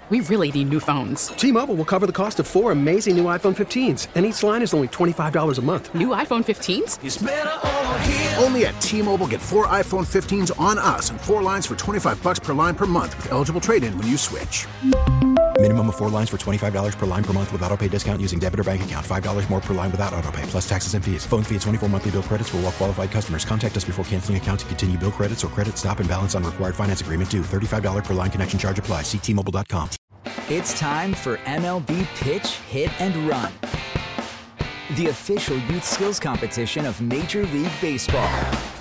We really need new phones. T-Mobile will cover the cost of 4 amazing new iPhone 15s, and each line is only $25 a month. New iPhone 15s? It's better over here. Only at T-Mobile, get 4 iPhone 15s on us and 4 lines for $25 per line per month with eligible trade-in when you switch. Minimum of 4 lines for $25 per line per month with autopay discount using debit or bank account. $5 more per line without autopay, plus taxes and fees. Phone fee at 24 monthly bill credits for well-qualified customers. Contact us before canceling account to continue bill credits or credit stop and balance on required finance agreement due. $35 per line connection charge applies. See T-Mobile.com. It's time for MLB Pitch, Hit, and Run, the official youth skills competition of Major League Baseball.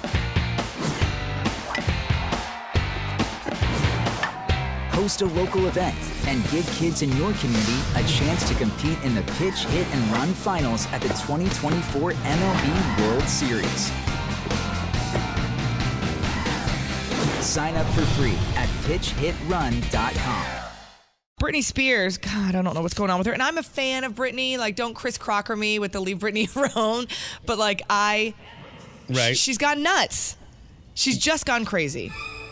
Host a local event and give kids in your community a chance to compete in the Pitch, Hit, and Run finals at the 2024 MLB World Series. Sign up for free at pitchhitrun.com. Britney Spears, God, I don't know what's going on with her. And I'm a fan of Britney. Like, don't Chris Crocker me with the Leave Britney Alone. But, like, she's gone nuts. She's just gone crazy.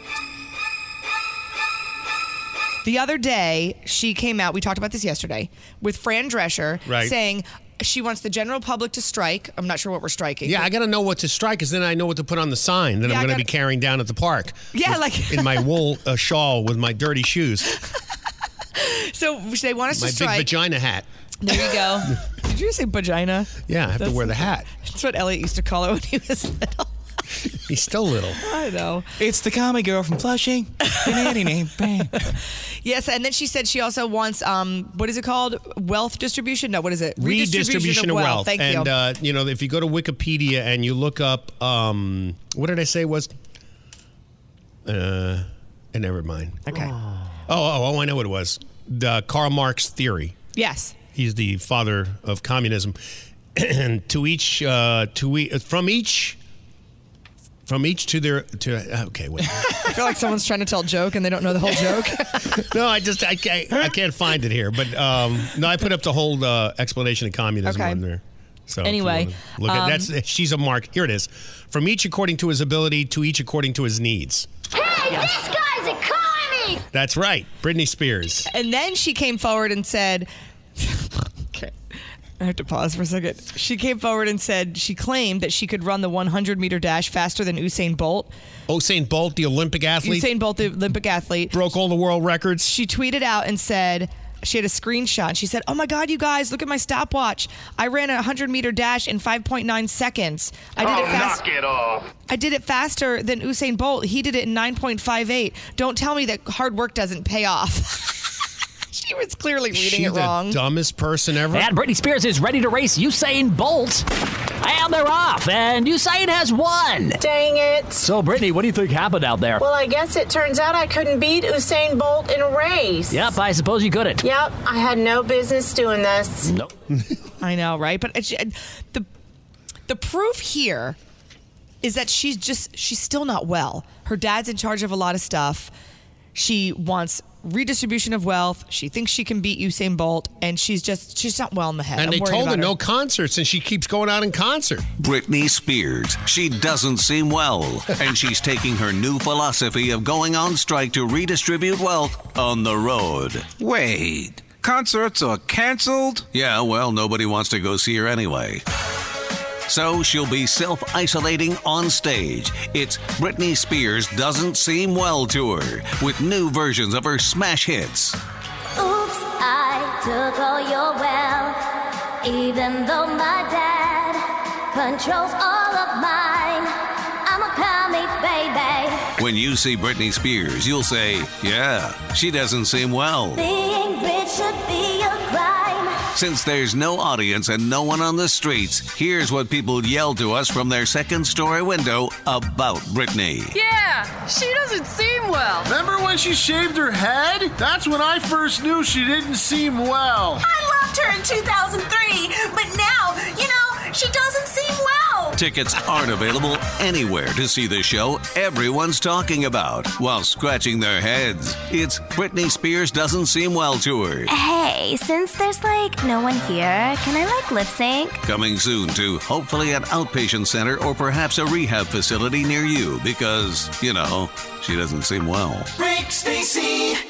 The other day, she came out, we talked about this yesterday, with Fran Drescher saying she wants the general public to strike. I'm not sure what we're striking. Yeah, I got to know what to strike because then I know what to put on the sign that I'm going to be carrying down at the park. Yeah, in my wool shawl with my dirty shoes. So they want us to strike. My big vagina hat. There you go. Did you say vagina? Yeah, I have to wear the hat. That's what Elliot used to call it when he was little. He's still little. I know. It's the commie girl from Flushing. Yes, and then she said she also wants, what is it called? Wealth distribution? No, what is it? Redistribution of wealth. Thank you. And, if you go to Wikipedia and you look up, what did I say was? Never mind. Okay. Oh, I know what it was. The Karl Marx theory. Yes. He's the father of communism. And from each to their okay, wait. I feel like someone's trying to tell a joke and they don't know the whole joke. No, I can't find it here. But no, I put up the whole explanation of communism on there. So anyway, look at she's a mark. Here it is. From each according to his ability, to each according to his needs. Hey, this guy's a commie! That's right, Britney Spears. And then she came forward and said, okay, I have to pause for a second. She came forward and said she claimed that she could run the 100-meter dash faster than Usain Bolt. Usain Bolt, the Olympic athlete? Usain Bolt, the Olympic athlete. Broke all the world records. She tweeted out and said, she had a screenshot. She said, oh my God, you guys, look at my stopwatch. I ran a 100-meter dash in 5.9 seconds. Knock it off. I did it faster than Usain Bolt. He did it in 9.58. Don't tell me that hard work doesn't pay off. She was clearly reading it wrong. The dumbest person ever. And Britney Spears is ready to race Usain Bolt. And they're off, and Usain has won. Dang it. So, Britney, what do you think happened out there? Well, I guess it turns out I couldn't beat Usain Bolt in a race. Yep, I suppose you couldn't. Yep, I had no business doing this. Nope. I know, right? But the proof here is that she's still not well. Her dad's in charge of a lot of stuff. She wants redistribution of wealth. She thinks she can beat Usain Bolt, and she's not well in the head. And they told her no concerts, and she keeps going out in concert. Britney Spears. She doesn't seem well, and she's taking her new philosophy of going on strike to redistribute wealth on the road. Wait, concerts are canceled? Yeah, well, nobody wants to go see her anyway. So she'll be self-isolating on stage. It's Britney Spears Doesn't Seem Well tour with new versions of her smash hits. Oops, I took all your wealth, even though my dad controls all of mine. I'm a commie, baby. When you see Britney Spears, you'll say, yeah, she doesn't seem well. Being rich should be a crime. Since there's no audience and no one on the streets, here's what people yell to us from their second-story window about Britney. Yeah, she doesn't seem well. Remember when she shaved her head? That's when I first knew she didn't seem well. I loved her in 2003, but now, she doesn't seem well. Tickets aren't available anywhere to see the show everyone's talking about while scratching their heads. It's Britney Spears Doesn't Seem Well tour. Hey, since there's no one here, can I lip sync? Coming soon to hopefully an outpatient center or perhaps a rehab facility near you because, she doesn't seem well. Rick Stacy.